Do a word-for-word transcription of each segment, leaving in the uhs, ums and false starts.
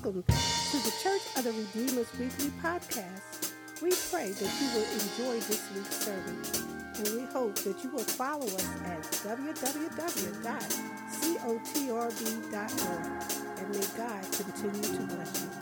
welcome to the Church of the Redeemer's Weekly Podcast. We pray that you will enjoy this week's sermon, and we hope that you will follow us at w w w dot cotrb dot org, and may God continue to bless you.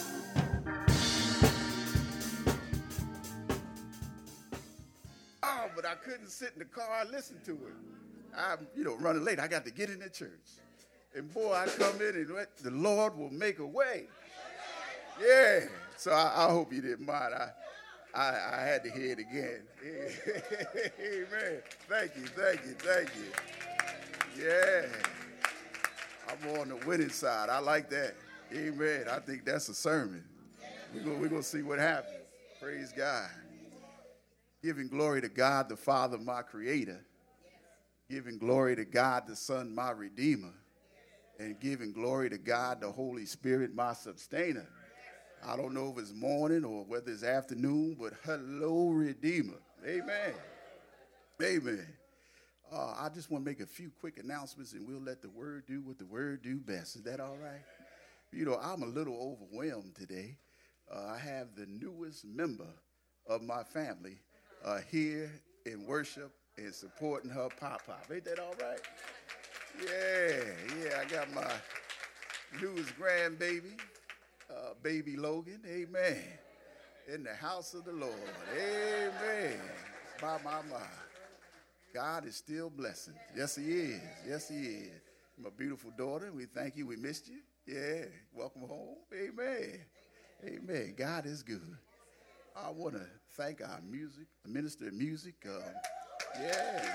Oh, but I couldn't sit in the car and listen to it. I'm, you know, running late. I got to get in the church. And boy, I come in and went, the Lord will make a way. Yeah. So I, I hope you didn't mind. I, I, I had to hear it again. Amen. Thank you, thank you, thank you. Yeah. I'm on the winning side. I like that. Amen. I think that's a sermon. We're going we're gonna see what happens. Praise God. Giving glory to God the Father, my Creator. Giving glory to God the Son, my Redeemer. And giving glory to God the Holy Spirit, my Sustainer. I don't know if it's morning or whether it's afternoon, but hello, Redeemer. Amen. Amen. Uh, I just want to make a few quick announcements, and we'll let the Word do what the Word do best. Is that all right? You know, I'm a little overwhelmed today. Uh, I have the newest member of my family uh, here in worship and supporting her pop-pop. Ain't that all right? Yeah, yeah, I got my newest grandbaby, uh, baby Logan, amen, in the house of the Lord, amen. My, my, my. God is still blessing. Yes, he is. Yes, he is. My beautiful daughter, we thank you. We missed you. Yeah, welcome home. Amen. Amen. God is good. I want to thank our music, minister of music. Um, yeah.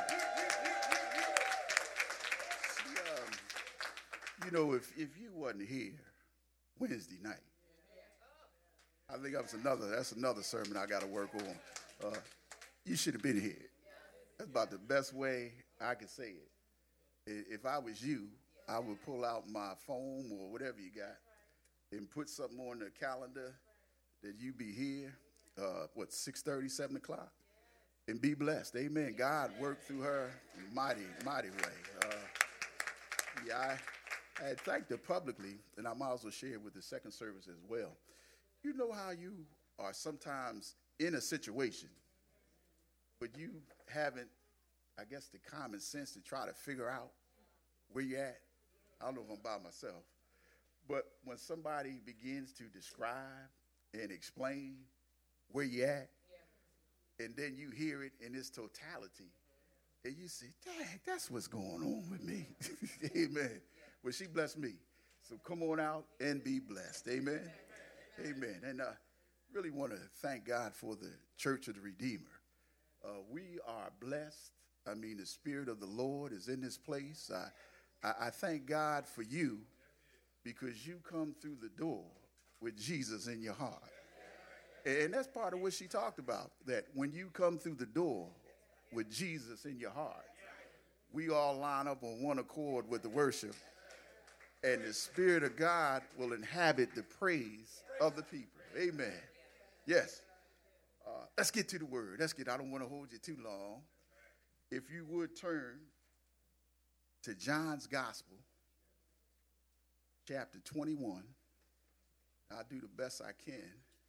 You know, if, if you wasn't here Wednesday night, I think that's another that's another sermon I got to work on. Uh, you should have been here. That's about the best way I could say it. If I was you, I would pull out my phone or whatever you got and put something on the calendar that you be here, uh, what, six thirty, seven o'clock, and be blessed. Amen. God worked through her mighty, mighty way. Uh, yeah, I... I had thanked her publicly, and I might as well share it with the second service as well. You know how you are sometimes in a situation, but you haven't, I guess, the common sense to try to figure out where you're at. I don't know if I'm by myself. But when somebody begins to describe and explain where you're at, yeah. and then you hear it in its totality, and you say, dang, that's what's going on with me. Amen. Well, she blessed me. So come on out and be blessed. Amen. Amen. Amen. And I uh, really want to thank God for the Church of the Redeemer. Uh, we are blessed. I mean, the Spirit of the Lord is in this place. I, I, I thank God for you because you come through the door with Jesus in your heart. And that's part of what she talked about, that when you come through the door with Jesus in your heart, we all line up on one accord with the worship. And the Spirit of God will inhabit the praise of the people. Amen. Yes. Uh, let's get to the word. Let's get, I don't want to hold you too long. If you would turn to John's Gospel, chapter twenty-one. I'll do the best I can.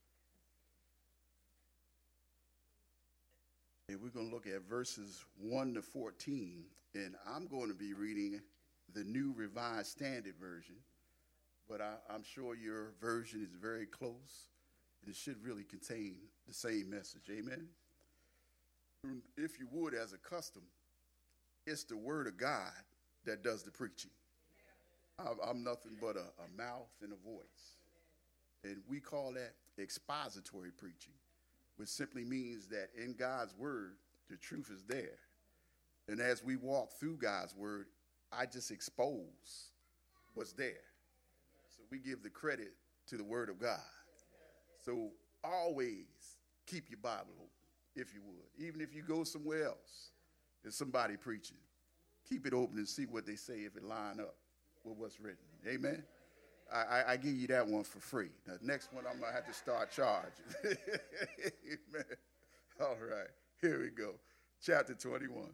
And we're going to look at verses one to fourteen. And I'm going to be reading the New Revised Standard Version, but I, I'm sure your version is very close, and it should really contain the same message. Amen? If you would, as a custom, it's the Word of God that does the preaching. I'm, I'm nothing but a, a mouth and a voice, and we call that expository preaching, which simply means that in God's Word, the truth is there. And as we walk through God's Word, I just expose what's there. So we give the credit to the Word of God. So always keep your Bible open, if you would. Even if you go somewhere else, there's somebody preaching. Keep it open and see what they say if it line up with what's written. Amen? I, I, I give you that one for free. Now, next one, I'm going to have to start charging. Amen. All right. Here we go. Chapter twenty-one.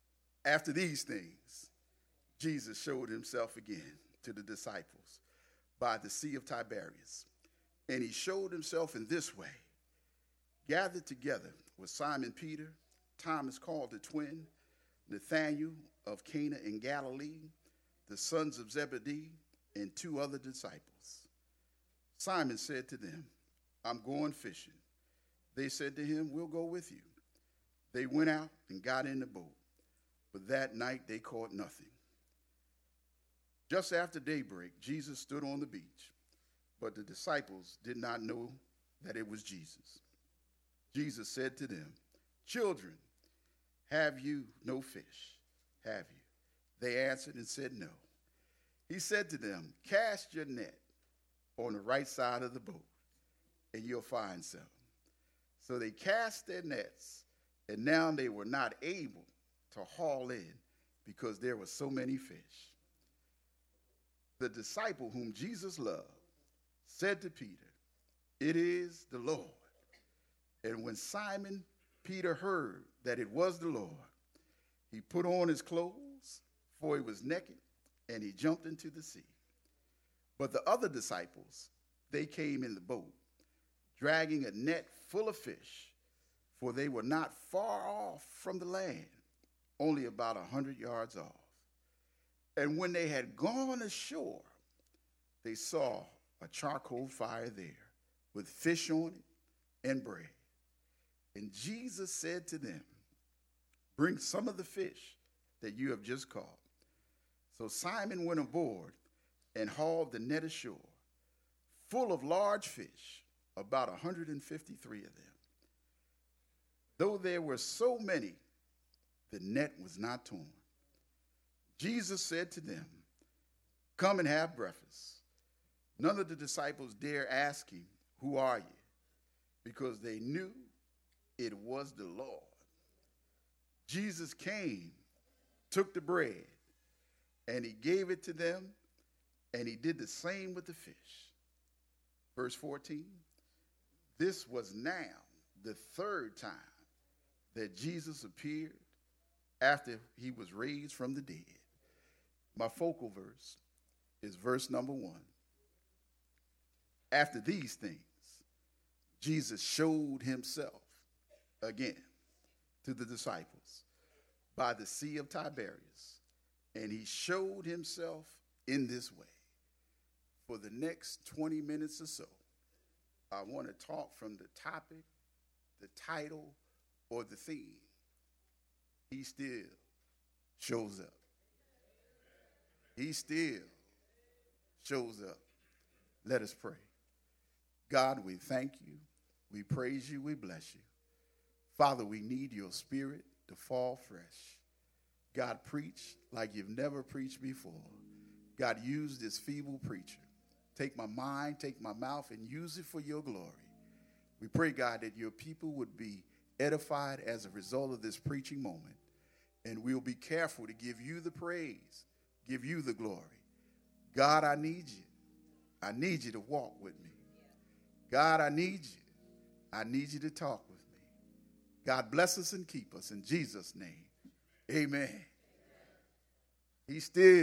After these things, Jesus showed himself again to the disciples by the Sea of Tiberias. And he showed himself in this way. Gathered together was Simon Peter, Thomas called the twin, Nathanael of Cana in Galilee, the sons of Zebedee, and two other disciples. Simon said to them, I'm going fishing. They said to him, we'll go with you. They went out and got in the boat, but that night they caught nothing. Just after daybreak, Jesus stood on the beach, but the disciples did not know that it was Jesus. Jesus said to them, children, have you no fish? Have you? They answered and said no. He said to them, cast your net on the right side of the boat, and you'll find some. So they cast their nets, and now they were not able to haul in because there were so many fish. The disciple whom Jesus loved said to Peter, it is the Lord. And when Simon Peter heard that it was the Lord, he put on his clothes, for he was naked, and he jumped into the sea. But the other disciples, they came in the boat, dragging a net full of fish, for they were not far off from the land, only about a hundred yards off. And when they had gone ashore, they saw a charcoal fire there, with fish on it and bread. And Jesus said to them, bring some of the fish that you have just caught. So Simon went aboard and hauled the net ashore, full of large fish, about one hundred fifty-three of them. Though there were so many, the net was not torn. Jesus said to them, come and have breakfast. None of the disciples dare ask him, who are you? Because they knew it was the Lord. Jesus came, took the bread, and he gave it to them, and he did the same with the fish. Verse fourteen, this was now the third time that Jesus appeared after he was raised from the dead. My focal verse is verse number one. After these things, Jesus showed himself again to the disciples by the Sea of Tiberias, and he showed himself in this way. For the next twenty minutes or so, I want to talk from the topic, the title, or the theme. He still shows up. He still shows up. Let us pray. God, we thank you. We praise you. We bless you. Father, we need your spirit to fall fresh. God, preach like you've never preached before. God, use this feeble preacher. Take my mind, take my mouth, and use it for your glory. We pray, God, that your people would be edified as a result of this preaching moment. And we'll be careful to give you the praise, give you the glory. God, I need you. I need you to walk with me. God, I need you. I need you to talk with me. God, bless us and keep us in Jesus' name. Amen. He still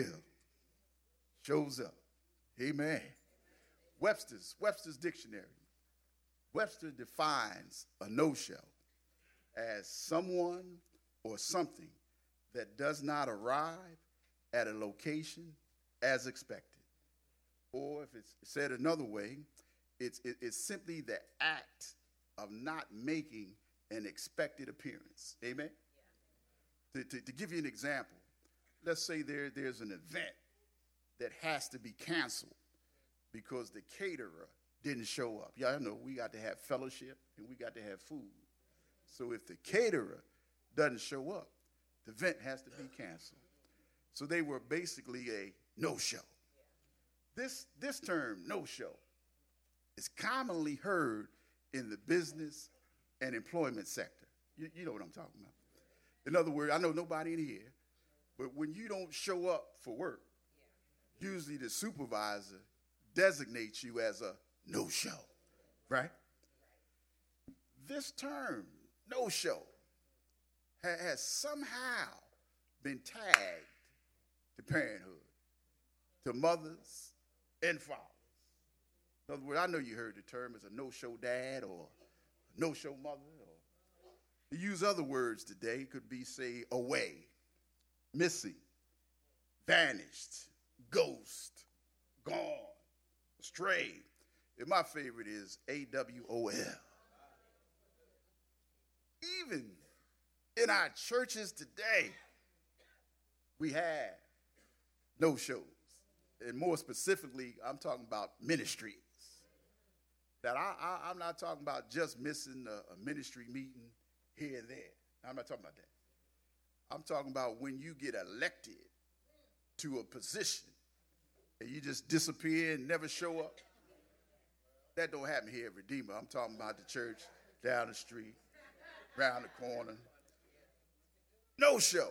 shows up. Amen. Webster's, Webster's dictionary. Webster defines a no-show as someone or something that does not arrive at a location as expected. Or if it's said another way, it's, it, it's simply the act of not making an expected appearance. Amen? Yeah. To, to, to give you an example, let's say there, there's an event that has to be canceled because the caterer didn't show up. Y'all know we got to have fellowship and we got to have food. So if the caterer doesn't show up, the event has to be canceled. So they were basically a no-show. This, this term, no-show, is commonly heard in the business and employment sector. You, you know what I'm talking about. In other words, I know nobody in here, but when you don't show up for work, usually the supervisor designates you as a no-show, right? This term, no-show, ha- has somehow been tagged to parenthood, to mothers and fathers. In other words, I know you heard the term as a no-show dad or no-show mother. Or you use other words today. It could be, say, away, missing, vanished, ghost, gone, astray. And my favorite is A W O L. Even in our churches today, we have no-shows. And more specifically, I'm talking about ministries. That I, I, I'm not talking about just missing a, a ministry meeting here and there. I'm not talking about that. I'm talking about when you get elected to a position and you just disappear and never show up. That don't happen here at Redeemer. I'm talking about the church down the street, around the corner. No show.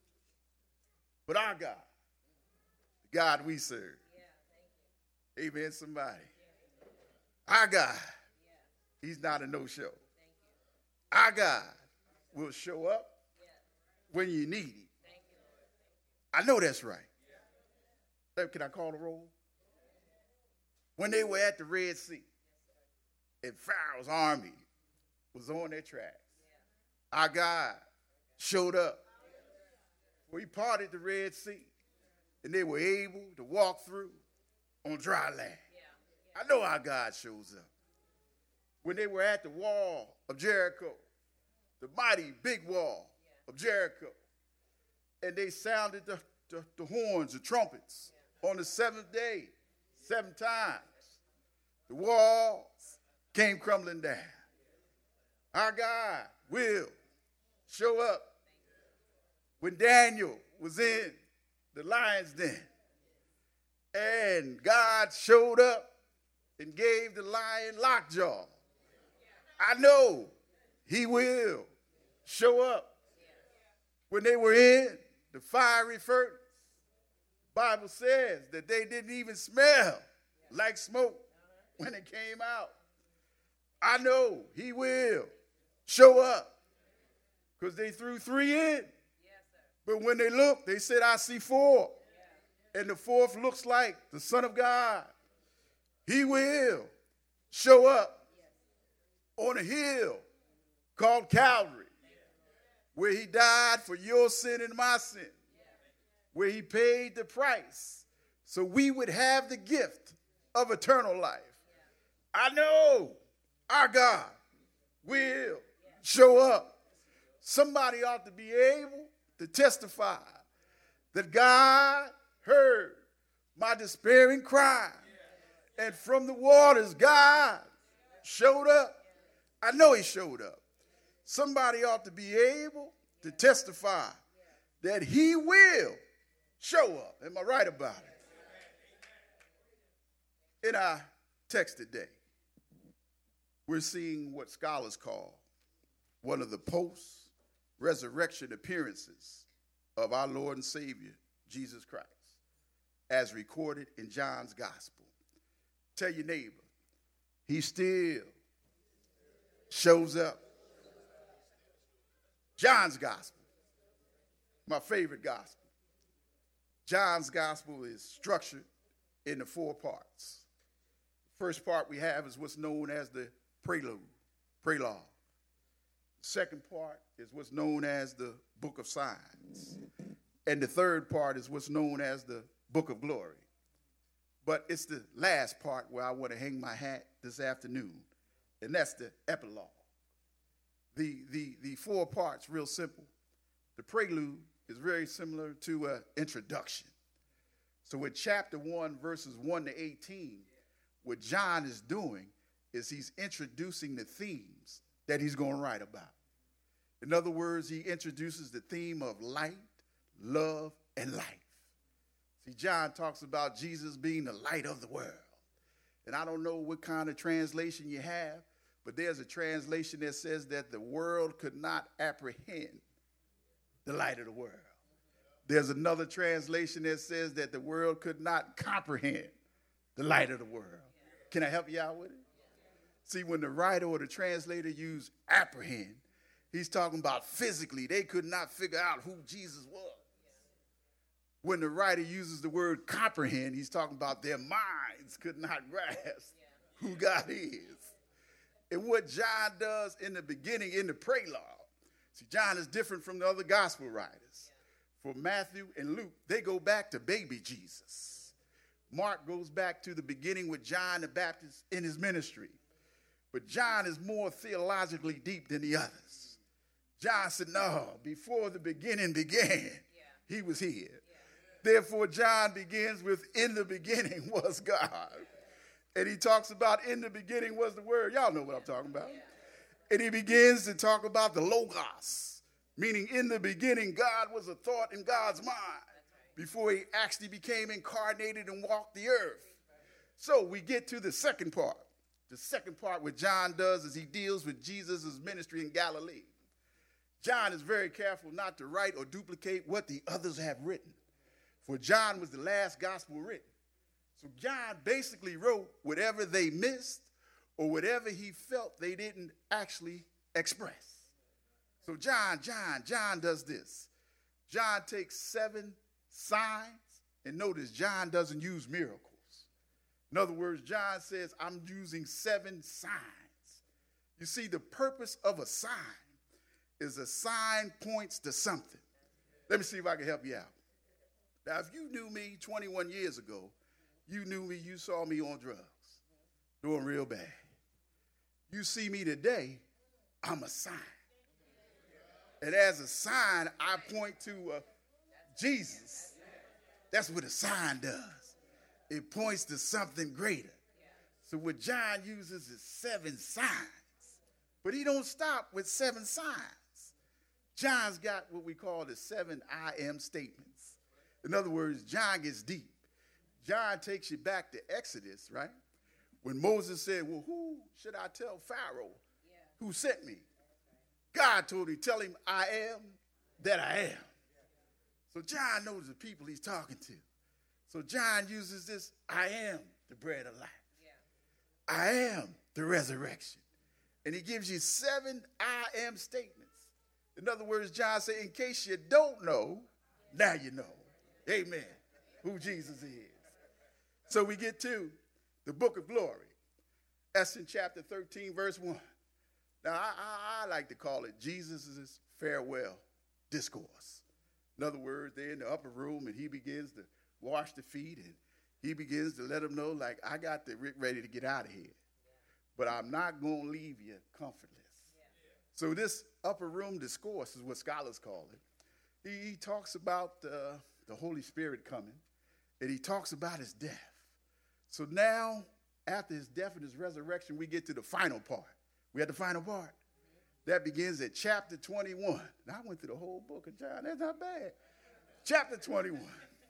But our God, the God we serve. Yeah, amen, somebody. Yeah. Our God, yeah. He's not a no-show. Our God will show up yeah. when you need him. I know that's right. Yeah. Can I call the roll? When they were at the Red Sea, and Pharaoh's army was on their tracks, yeah. our God showed up. Well, he parted the Red Sea, and they were able to walk through on dry land. Yeah. I know our God shows up. When they were at the wall of Jericho, the mighty big wall yeah. of Jericho, and they sounded the, the, the horns, the trumpets, yeah. on the seventh day, seven times, the walls came crumbling down. Our God will show up. When Daniel was in the lion's den and God showed up and gave the lion lockjaw, I know he will show up. When they were in the fiery furnace, the Bible says that they didn't even smell like smoke when it came out. I know he will show up because they threw three in. But when they looked, they said, I see four. And the fourth looks like the Son of God. He will show up on a hill called Calvary, where he died for your sin and my sin, where he paid the price so we would have the gift of eternal life. I know our God will show up. Somebody ought to be able to testify that God heard my despairing cry. And from the waters, God showed up. I know he showed up. Somebody ought to be able to testify that he will show up. Am I right about it? In our text today, we're seeing what scholars call one of the post-resurrection appearances of our Lord and Savior, Jesus Christ, as recorded in John's gospel. Tell your neighbor, he still shows up. John's gospel, my favorite gospel. John's gospel is structured into four parts. First part we have is what's known as the prelude, prologue. Second part is what's known as the book of signs. And the third part is what's known as the book of glory. But it's the last part where I want to hang my hat this afternoon, and that's the epilogue. The, the, the four parts, real simple. The prelude is very similar to an introduction. So in chapter one, verses one to eighteen, what John is doing is he's introducing the themes that he's going to write about. In other words, he introduces the theme of light, love, and life. See, John talks about Jesus being the light of the world. And I don't know what kind of translation you have, but there's a translation that says that the world could not apprehend the light of the world. There's another translation that says that the world could not comprehend the light of the world. Can I help you out with it? See, when the writer or the translator use apprehend, he's talking about physically. They could not figure out who Jesus was. When the writer uses the word comprehend, he's talking about their minds could not grasp who God is. And what John does in the beginning, in the prologue. See, John is different from the other gospel writers. For Matthew and Luke, they go back to baby Jesus. Mark goes back to the beginning with John the Baptist in his ministry. But John is more theologically deep than the others. John said, no, before the beginning began, yeah. he was here. Yeah. Therefore, John begins with, in the beginning was God. And he talks about, in the beginning was the Word. Y'all know what I'm talking about. Yeah. And he begins to talk about the Logos, meaning in the beginning, God was a thought in God's mind before he actually became incarnated and walked the earth. So we get to the second part. The second part, what John does is he deals with Jesus' ministry in Galilee. John is very careful not to write or duplicate what the others have written. For John was the last gospel written. So John basically wrote whatever they missed or whatever he felt they didn't actually express. So John, John, John does this. John takes seven signs, and notice John doesn't use miracles. In other words, John says, I'm using seven signs. You see, the purpose of a sign is a sign points to something. Let me see if I can help you out. Now, if you knew me twenty-one years ago, you knew me, you saw me on drugs, doing real bad. You see me today, I'm a sign. And as a sign, I point to uh, Jesus. That's what a sign does. It points to something greater. So what John uses is seven signs. But he don't stop with seven signs. John's got what we call the seven I am statements. In other words, John gets deep. John takes you back to Exodus, right? When Moses said, well, who should I tell Pharaoh who sent me? God told him, tell him I am that I am. So John knows the people he's talking to. So John uses this, I am the bread of life. Yeah. I am the resurrection. And he gives you seven I am statements. In other words, John said, in case you don't know, now you know. Amen. Who Jesus is. So we get to the book of glory. That's in chapter thirteen, verse one. Now, I, I, I like to call it Jesus' farewell discourse. In other words, they're in the upper room, and he begins to wash the feet, and he begins to let them know, like, I got the ready to get out of here. But I'm not going to leave you comfortless. Yeah. So this upper room discourse is what scholars call it. He, he talks about uh, the Holy Spirit coming, and he talks about his death. So now, after his death and his resurrection, we get to the final part. We had the final part. That begins at chapter twenty-one. Now, I went through the whole book of John. That's not bad. Chapter twenty-one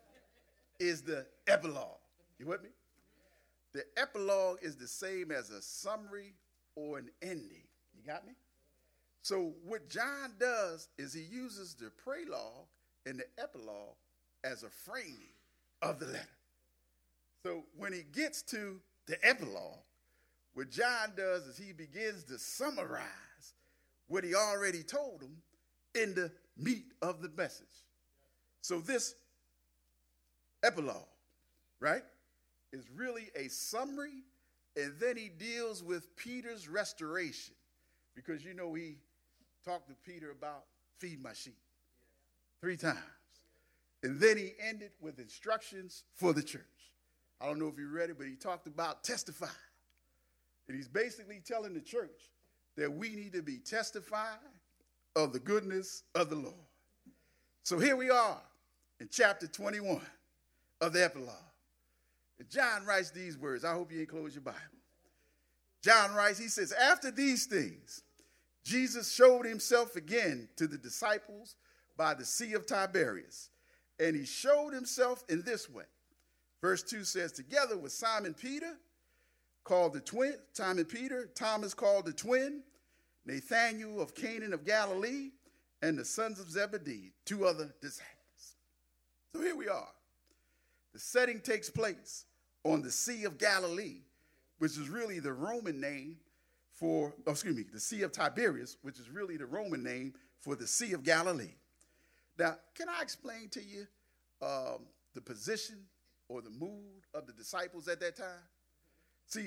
is the epilogue. You with me? The epilogue is the same as a summary or an ending. You got me? So what John does is he uses the prologue and the epilogue as a framing of the letter. So when he gets to the epilogue, what John does is he begins to summarize what he already told them in the meat of the message. So this epilogue, right, is really a summary, and then he deals with Peter's restoration, because you know he talked to Peter about feed my sheep three times. And then he ended with instructions for the church. I don't know if you read it, but he talked about testify. And he's basically telling the church that we need to be testifying of the goodness of the Lord. So here we are in chapter twenty-one of the epilogue. And John writes these words. I hope you ain't closed your Bible. John writes, he says, after these things, Jesus showed himself again to the disciples by the Sea of Tiberias. And he showed himself in this way. Verse two says, together with Simon Peter, called the twin, Simon Peter, Thomas called the twin, Nathanael of Canaan of Galilee, and the sons of Zebedee, two other disciples. So here we are. The setting takes place on the Sea of Galilee, which is really the Roman name for, oh, excuse me, the Sea of Tiberias, which is really the Roman name for the Sea of Galilee. Now, can I explain to you um, the position or the mood of the disciples at that time? See,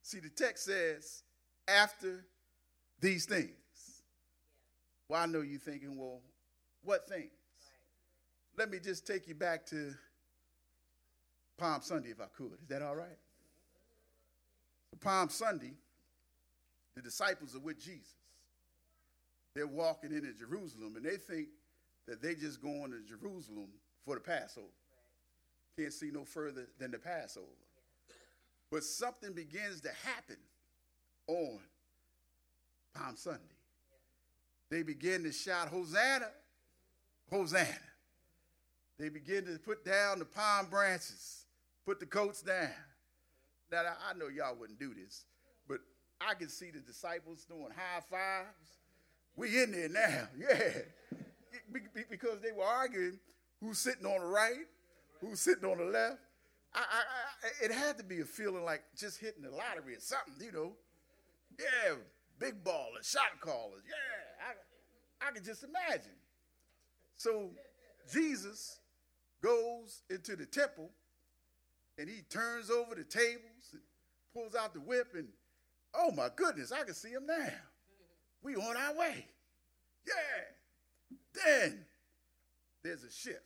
See, the text says, after these things. Well, I know you're thinking, well, what things? Right. Let me just take you back to Palm Sunday, if I could. Is that all right? So Palm Sunday, the disciples are with Jesus. They're walking into Jerusalem, and they think that they just going to Jerusalem for the Passover. Right. Can't see no further than the Passover. Yeah. But something begins to happen on Palm Sunday. They begin to shout, Hosanna, Hosanna. They begin to put down the palm branches, put the coats down. Now, I know y'all wouldn't do this, but I can see the disciples doing high fives. We in there now, yeah. Because they were arguing who's sitting on the right, who's sitting on the left. I, I, I, it had to be a feeling like just hitting the lottery or something, you know. Yeah, big ballers, shot callers, yeah. I, I can just imagine. So Jesus goes into the temple, and he turns over the tables and pulls out the whip, and oh my goodness, I can see him now. We on our way. Yeah. Then there's a shift.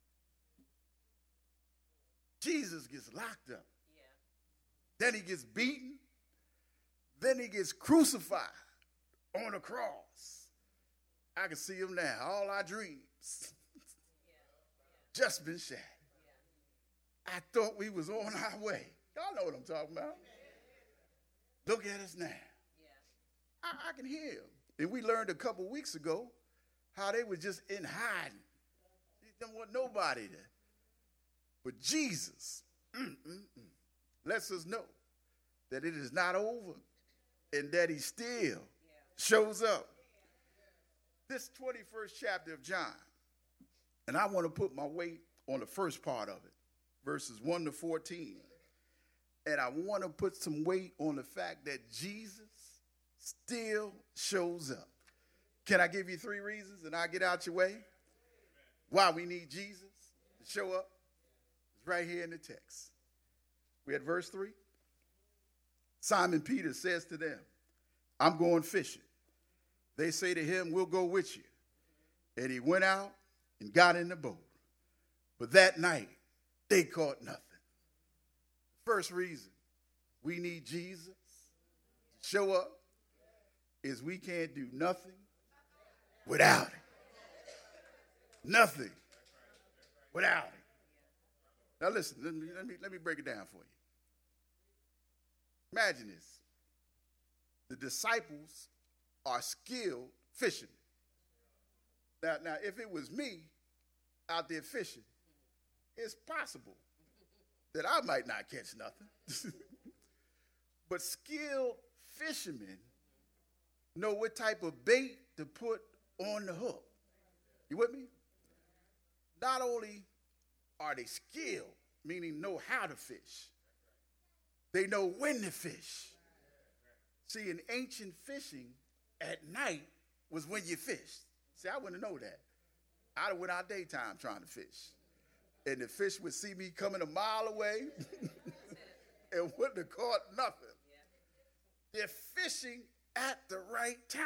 Jesus gets locked up. Yeah. Then he gets beaten. Then he gets crucified on a cross. I can see him now. All our dreams just been shattered. I thought we was on our way. Y'all know what I'm talking about. Look at us now. I, I can hear him. And we learned a couple weeks ago how they were just in hiding. They don't want nobody there. But Jesus mm, mm, mm, lets us know that it is not over and that he still yeah. shows up. This twenty-first chapter of John, and I want to put my weight on the first part of it, verses one to fourteen. And I want to put some weight on the fact that Jesus still shows up. Can I give you three reasons and I'll get out your way? Why we need Jesus to show up? It's right here in the text. We had verse three. Simon Peter says to them, I'm going fishing. They say to him, we'll go with you. And he went out and got in the boat. But that night, they caught nothing. First reason we need Jesus to show up is we can't do nothing without him. Nothing without him. Now listen, let me, let me, let me break it down for you. Imagine this. The disciples are skilled fishermen. Now, now, if it was me out there fishing, it's possible that I might not catch nothing. But skilled fishermen know what type of bait to put on the hook. You with me? Not only are they skilled, meaning know how to fish, they know when to fish. See, in ancient fishing, at night was when you fished. See, I wouldn't know that. I'd have went out daytime trying to fish. And the fish would see me coming a mile away and wouldn't have caught nothing. They're fishing at the right time.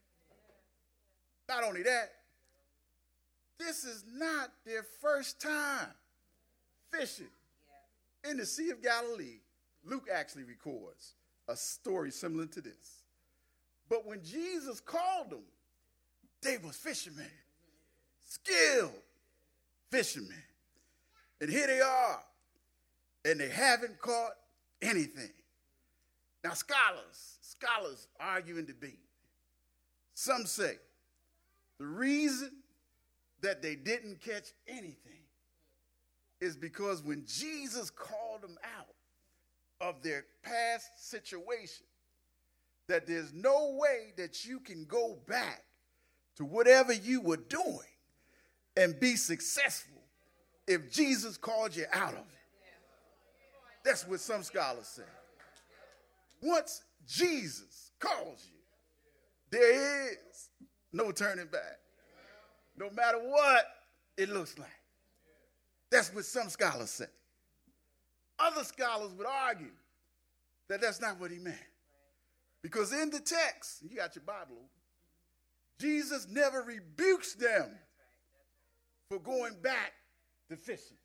Not only that, this is not their first time fishing. In the Sea of Galilee, Luke actually records a story similar to this. But when Jesus called them, they was fishermen, skilled fishermen. And here they are, and they haven't caught anything. Now, scholars, scholars argue and debate. Some say the reason that they didn't catch anything is because when Jesus called them out of their past situation, that there's no way that you can go back to whatever you were doing and be successful if Jesus called you out of it. That's what some scholars say. Once Jesus calls you, there is no turning back, no matter what it looks like. That's what some scholars say. Other scholars would argue that that's not what he meant. Because in the text, you got your Bible, Jesus never rebukes them for going back to fishing.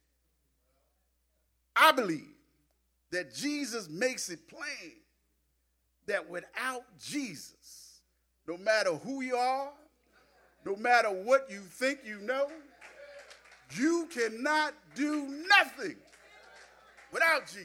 I believe that Jesus makes it plain that without Jesus, no matter who you are, no matter what you think you know, you cannot do nothing without Jesus.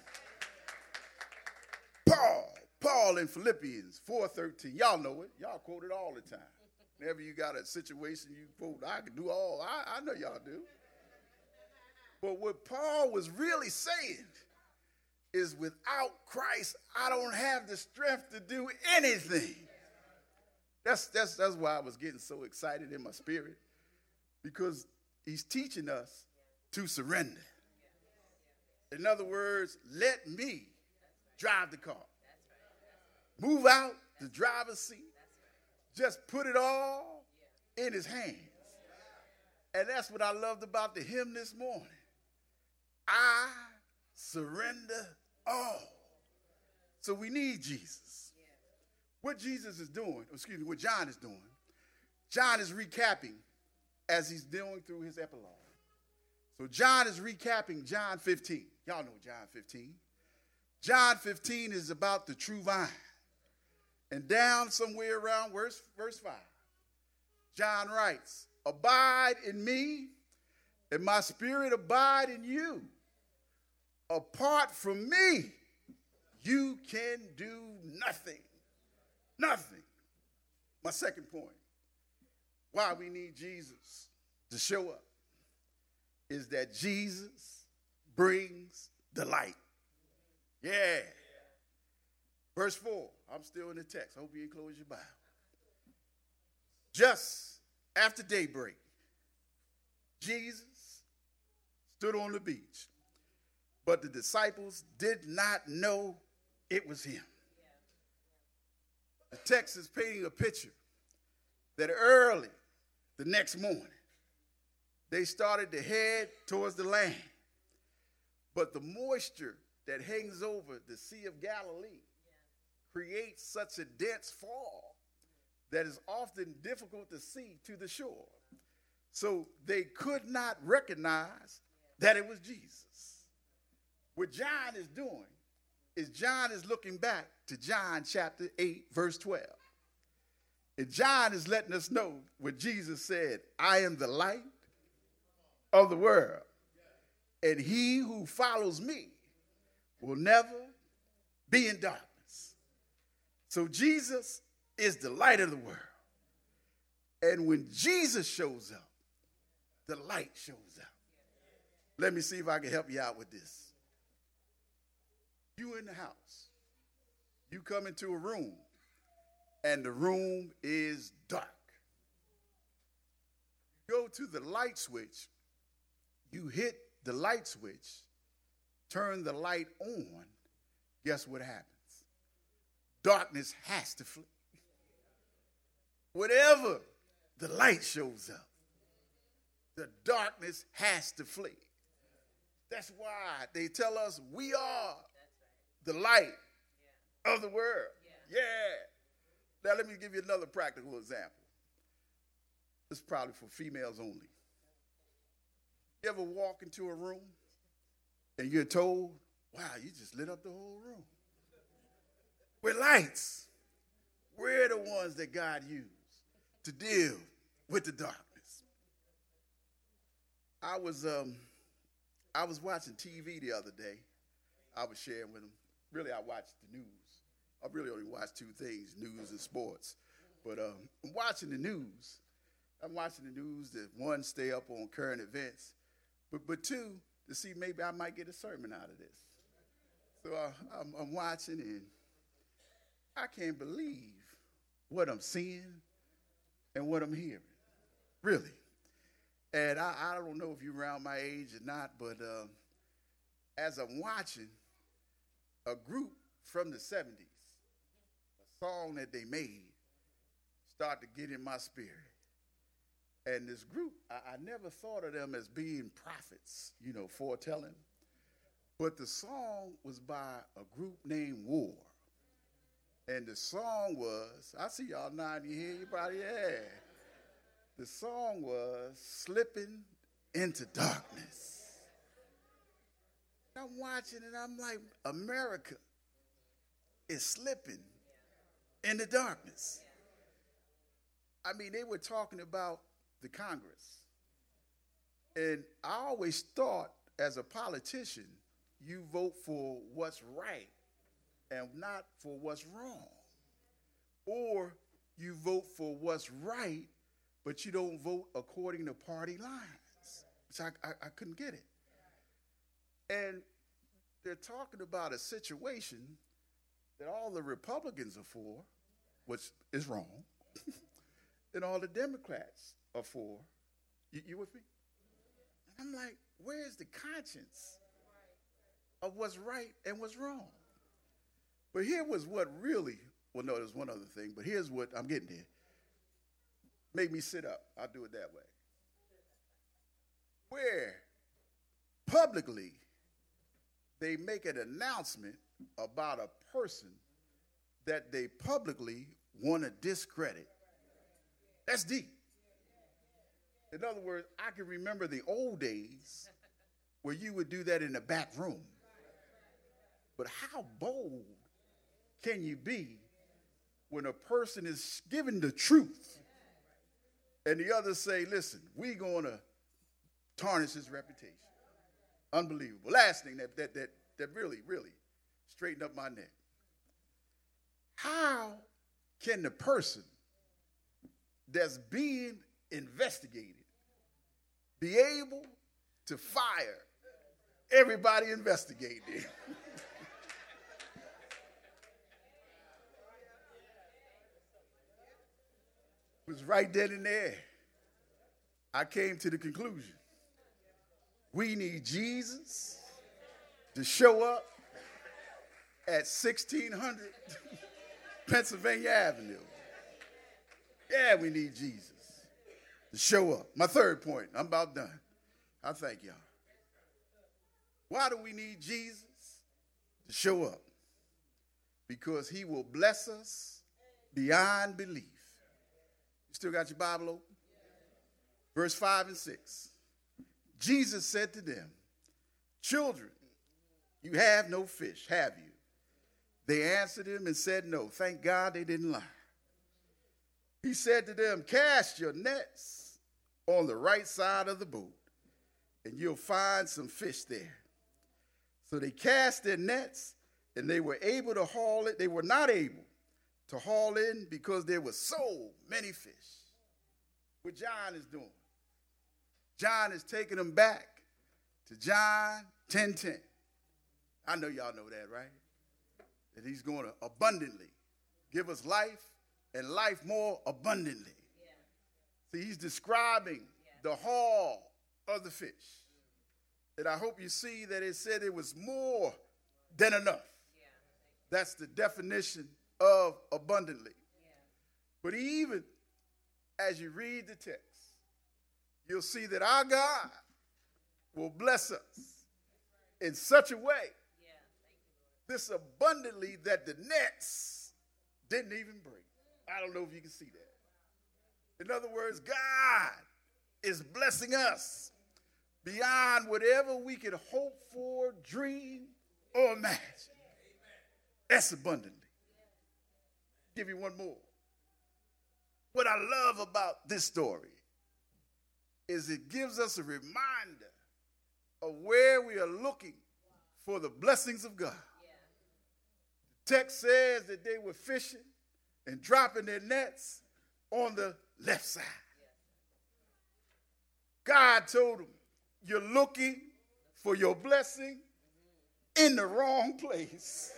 Paul, Paul in Philippians four thirteen, y'all know it. Y'all quote it all the time. Whenever you got a situation you quote, I can do all, I, I know y'all do. But what Paul was really saying is without Christ, I don't have the strength to do anything. That's, that's, that's why I was getting so excited in my spirit, because he's teaching us to surrender. In other words, let me drive the car. Move out the driver's seat. Just put it all in his hands. And that's what I loved about the hymn this morning. I surrender all. So we need Jesus. What Jesus is doing, excuse me, what John is doing, John is recapping as he's dealing through his epilogue. So John is recapping John fifteen. Y'all know John fifteen. John fifteen is about the true vine. And down somewhere around verse, verse five, John writes, abide in me, and my spirit abide in you. Apart from me, you can do nothing. Nothing. My second point, why we need Jesus to show up, is that Jesus brings the light. Yeah. Verse four, I'm still in the text. I hope you ain't closed your Bible. Just after daybreak, Jesus stood on the beach, but the disciples did not know it was him. The text is painting a picture that early the next morning, they started to head towards the land. But the moisture that hangs over the Sea of Galilee creates such a dense fog that is often difficult to see to the shore. So they could not recognize that it was Jesus. What John is doing is John is looking back to John chapter eight, verse twelve. And John is letting us know what Jesus said, I am the light of the world, and he who follows me will never be in darkness. So Jesus is the light of the world. And when Jesus shows up, the light shows up. Let me see if I can help you out with this. You in the house. You come into a room, and the room is dark. Go to the light switch. You hit the light switch, turn the light on. Guess what happens? Darkness has to flee. Whatever the light shows up, the darkness has to flee. That's why they tell us we are the light of the world. Yeah. Now let me give you another practical example. This is probably for females only. You ever walk into a room and you're told, wow, you just lit up the whole room with lights? We're the ones that God used to deal with the darkness. I was um, I was watching T V the other day. I was sharing with them. Really, I watched the news. I really only watch two things, news and sports. But um, I'm watching the news. I'm watching the news to, one, stay up on current events, but, but two, to see maybe I might get a sermon out of this. So uh, I'm, I'm watching, and I can't believe what I'm seeing and what I'm hearing, really. And I, I don't know if you're around my age or not, but um, as I'm watching, a group from the seventies, a song that they made, start to get in my spirit. And this group, I, I never thought of them as being prophets, you know, foretelling. But the song was by a group named War. And the song was, I see y'all nodding your head, you probably, yeah. The song was Slipping into Darkness. I'm watching and I'm like, America is slipping into darkness. I mean, they were talking about the Congress. And I always thought, as a politician, you vote for what's right and not for what's wrong. Or you vote for what's right, but you don't vote according to party lines. So I, I, I couldn't get it. And they're talking about a situation that all the Republicans are for, which is wrong, and all the Democrats are for. You, you with me? And I'm like, where's the conscience of what's right and what's wrong? But here was what really, well, no, there's one other thing, but here's what I'm getting there. Make me sit up. I'll do it that way. Where publicly they make an announcement about a person that they publicly want to discredit. That's deep. In other words, I can remember the old days where you would do that in the back room. But how bold can you be when a person is given the truth and the others say, listen, we're going to tarnish his reputation? Unbelievable. Last thing that, that, that, that really, really straightened up my neck. How can the person that's being investigated be able to fire everybody investigating? It was right then and there. I came to the conclusion. We need Jesus to show up at sixteen hundred Pennsylvania Avenue. Yeah, we need Jesus to show up. My third point, I'm about done. I thank y'all. Why do we need Jesus to show up? Because he will bless us beyond belief. You still got your Bible open? Verse five and six. Jesus said to them, children, you have no fish, have you? They answered him and said no. Thank God they didn't lie. He said to them, cast your nets on the right side of the boat, and you'll find some fish there. So they cast their nets, and they were able to haul it. They were not able to haul in because there were so many fish. What John is doing. John is taking them back to John ten ten. I know y'all know that, right? That he's going to abundantly give us life and life more abundantly. Yeah. See, he's describing yeah. the haul of the fish. And I hope you see that it said it was more than enough. Yeah. That's the definition of abundantly. Yeah. But even as you read the text, you'll see that our God will bless us in such a way, yeah, this abundantly, that the nets didn't even break. I don't know if you can see that. In other words, God is blessing us beyond whatever we could hope for, dream, or imagine. That's abundantly. Give you one more. What I love about this story is it gives us a reminder of where we are looking for the blessings of God. The text says that they were fishing and dropping their nets on the left side. God told them, you're looking for your blessing in the wrong place.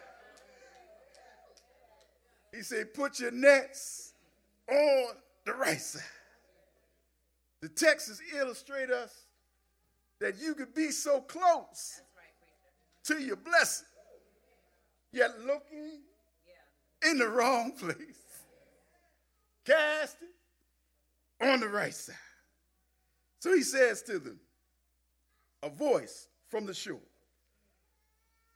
He said, put your nets on the right side. The texts illustrate us that you could be so close to your blessing, yet looking yeah. in the wrong place. Cast it on the right side. So he says to them, a voice from the shore.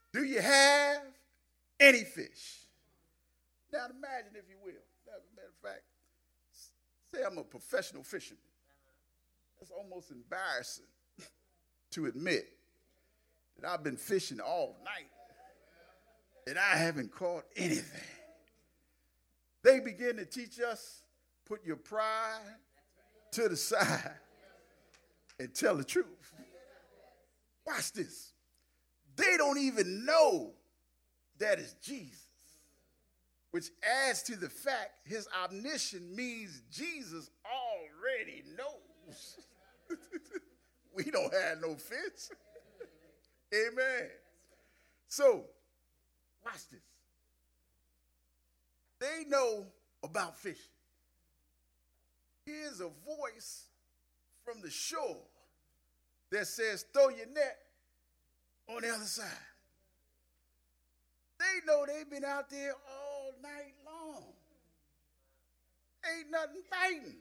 Do you have any fish? Now imagine, if you will, as a matter of fact, say I'm a professional fisherman. It's almost embarrassing to admit that I've been fishing all night and I haven't caught anything. They begin to teach us, put your pride to the side and tell the truth. Watch this. They don't even know that it's Jesus, which adds to the fact his omniscience means Jesus already knows. We don't have no fish. Amen. So, watch this. They know about fishing. Here's a voice from the shore that says, throw your net on the other side. They know they've been out there all night long. Ain't nothing biting.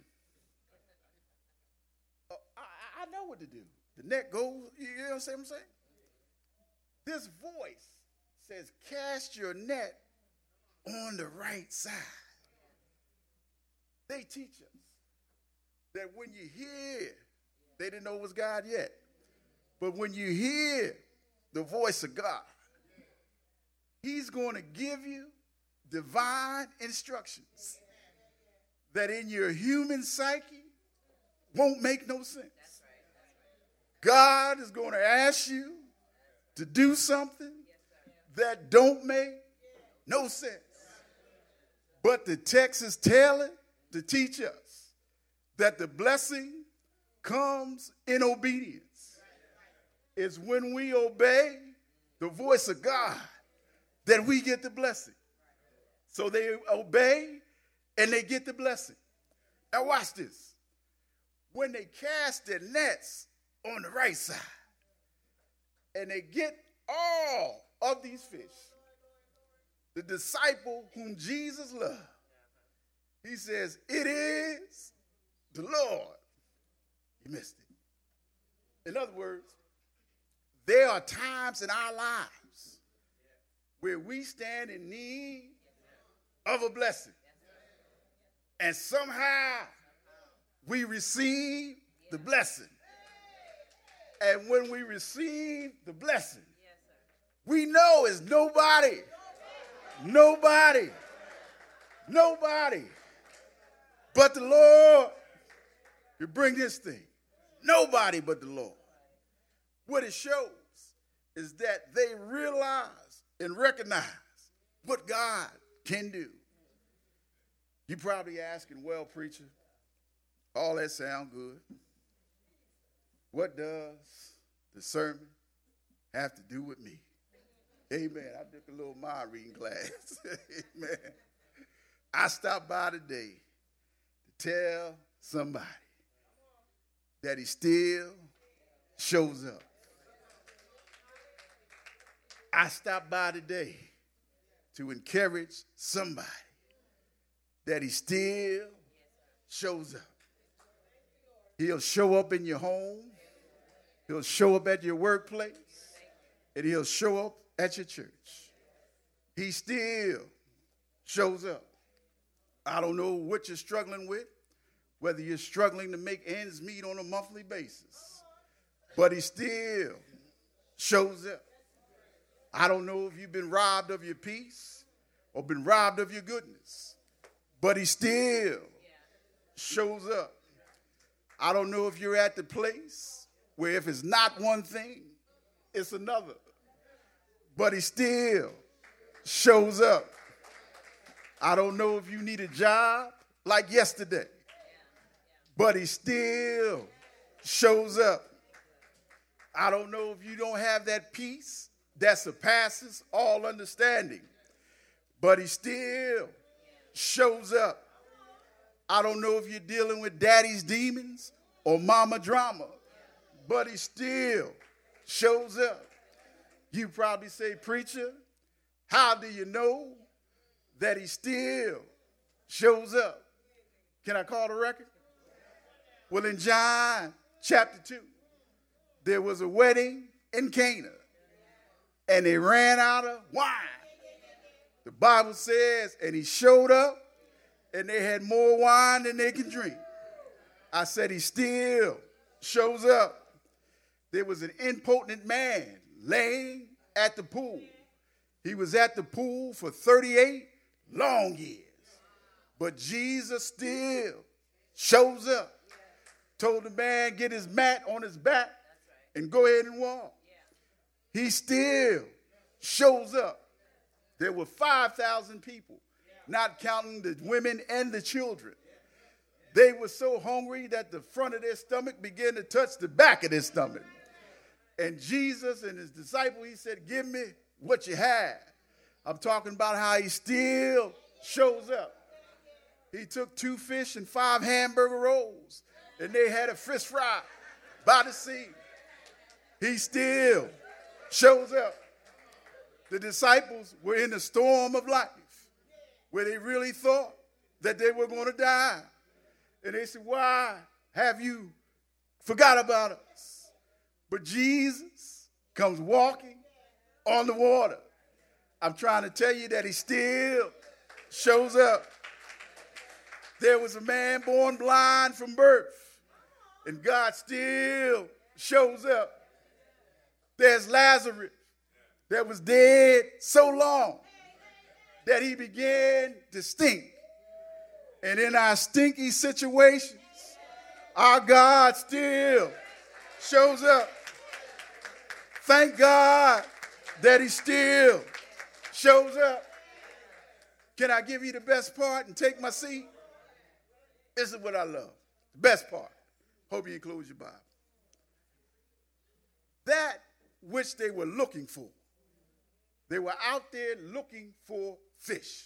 Uh, I, I know what to do. The net goes, you know what I'm saying? This voice says, cast your net on the right side. They teach us that when you hear, they didn't know it was God yet, but when you hear the voice of God, he's going to give you divine instructions that in your human psyche won't make no sense. God is going to ask you to do something that don't make no sense. But the text is telling to teach us that the blessing comes in obedience. It's when we obey the voice of God that we get the blessing. So they obey and they get the blessing. Now watch this. When they cast their nets on the right side and they get all of these fish, the disciple whom Jesus loved, he says, it is the Lord. You missed it. In other words, there are times in our lives where we stand in need of a blessing. And somehow we receive the blessing. And when we receive the blessing, we know it's nobody, nobody, nobody but the Lord to bring this thing. Nobody but the Lord. What it shows is that they realize and recognize what God can do. You're probably asking, well, preacher, all that sound good. What does the sermon have to do with me? Amen. I took a little mind reading class. Amen. I stopped by today to tell somebody that he still shows up. I stopped by today to encourage somebody that he still shows up. He'll show up in your home. He'll show up at your workplace. And he'll show up at your church. He still shows up. I don't know what you're struggling with, whether you're struggling to make ends meet on a monthly basis, but he still shows up. I don't know if you've been robbed of your peace or been robbed of your goodness, but he still shows up. I don't know if you're at the place where if it's not one thing, it's another, but he still shows up. I don't know if you need a job like yesterday, but he still shows up. I don't know if you don't have that peace that surpasses all understanding, but he still shows up. I don't know if you're dealing with daddy's demons or mama drama, but he still shows up. You probably say, preacher, how do you know that he still shows up? Can I call the record? Well, in John chapter two, there was a wedding in Cana, and they ran out of wine. The Bible says, and he showed up, and they had more wine than they could drink. I said, he still shows up. There was an impotent man laying at the pool. He was at the pool for thirty-eight long years. But Jesus still shows up. Told the man, get his mat on his back and go ahead and walk. He still shows up. There were five thousand people, not counting the women and the children. They were so hungry that the front of their stomach began to touch the back of their stomach. And Jesus and his disciple, he said, give me what you have. I'm talking about how he still shows up. He took two fish and five hamburger rolls, and they had a fish fry by the sea. He still shows up. The disciples were in the storm of life where they really thought that they were going to die. And they said, why have you forgot about us? But Jesus comes walking on the water. I'm trying to tell you that he still shows up. There was a man born blind from birth, and God still shows up. There's Lazarus that was dead so long that he began to stink. And in our stinky situations, our God still shows up. Thank God that he still shows up. Can I give you the best part and take my seat? This is what I love. The best part. Hope you include your Bible. That which they were looking for. They were out there looking for fish.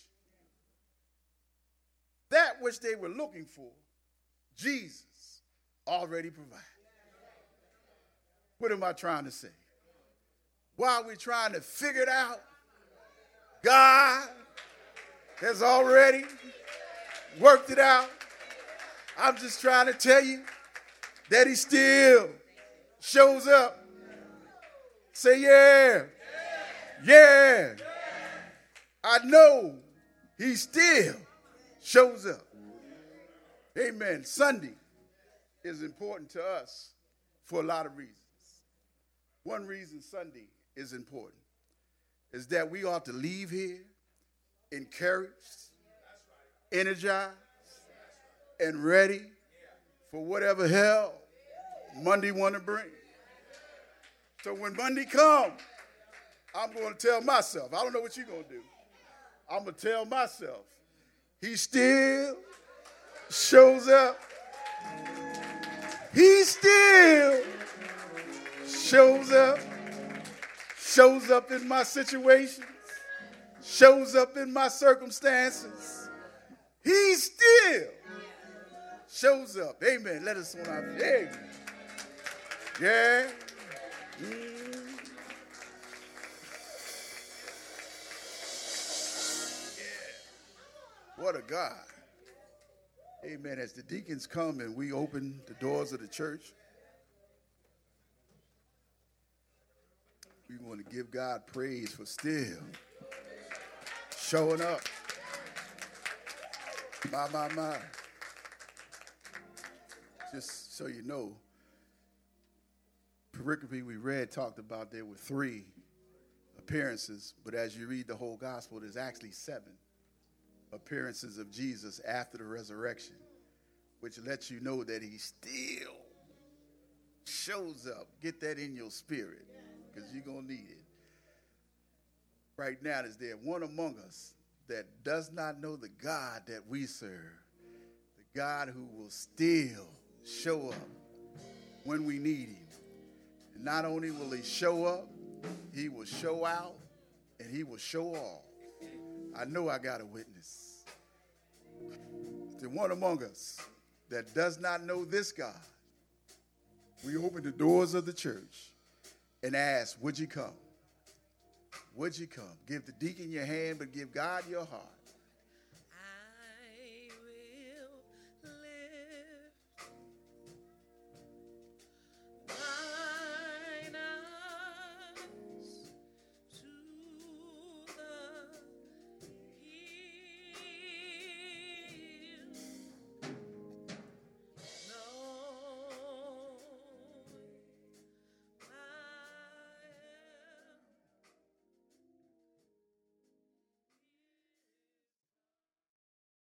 That which they were looking for, Jesus already provided. What am I trying to say? While we're trying to figure it out, God has already worked it out. I'm just trying to tell you that he still shows up. Say, yeah. Yeah. I know he still shows up. Amen. Sunday is important to us for a lot of reasons. One reason Sunday is important is that we ought to leave here encouraged, energized, and ready for whatever hell Monday want to bring. So when Monday comes, I'm going to tell myself, I don't know what you're going to do. I'm going to tell myself, he still shows up. He still shows up. Shows up in my situations. Shows up in my circumstances. He still shows up. Amen. Let us on our feet. Yeah. Mm. Yeah. What a God. Amen. As the deacons come and we open the doors of the church, we want to give God praise for still showing up. My, my, my. Just so you know, pericope we read talked about there were three appearances, but as you read the whole gospel, there's actually seven appearances of Jesus after the resurrection, which lets you know that he still shows up. Get that in your spirit, because you're going to need it. Right now, is there one among us that does not know the God that we serve, the God who will still show up when we need him? And not only will he show up, he will show out, and he will show all. I know I got a witness. The one among us that does not know this God, we open the doors of the church and ask, would you come? Would you come? Give the deacon your hand, but give God your heart.